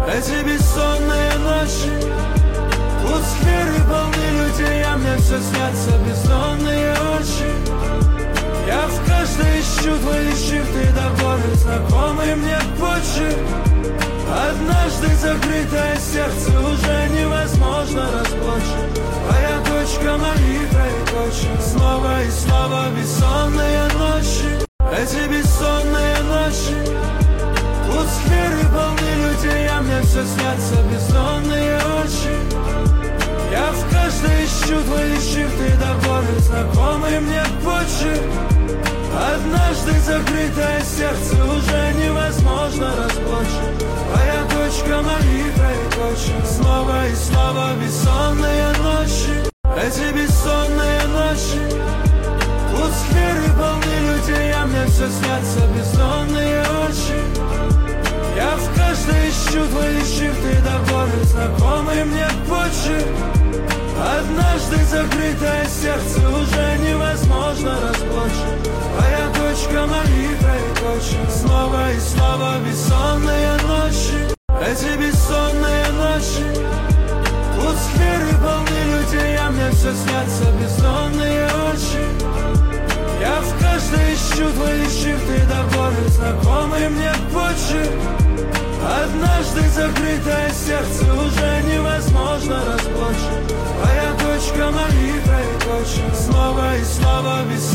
Эти бессонные ночи, тут скверы полны людей, а мне все снятся бездонные очи. Я в каждой ищу твои шрифты, до боли знакомый мне почерк. Однажды закрытое сердце уже невозможно разблочить. Твоя точка молитва и точек. Снова и снова бессонные ночи. Эти бессонные ночи, тут скверы полны людей, а мне все снятся бездонные очи. Я в каждой ищу твои шрифты, до боли знакомый мне почерк. Однажды закрытое сердце уже невозможно разблочить. Твоя точка молитва и точек. Снова и снова бессонные ночи. Эти бессонные ночи, тут скверы полны людей, а мне все снятся бездонные очи. Я в каждой ищу твои шрифты, до боли знакомый мне почерк. Однажды закрытое сердце уже невозможно разблочить. Твоя точка молитва и точек. Снова и снова бессонные ночи. Эти бессонные ночи, тут скверы полны людей, а мне все снятся бездонные очи. Я в каждой ищу твои шрифты, до боли знакомый мне почерк. Однажды закрытое сердце уже невозможно разблочить.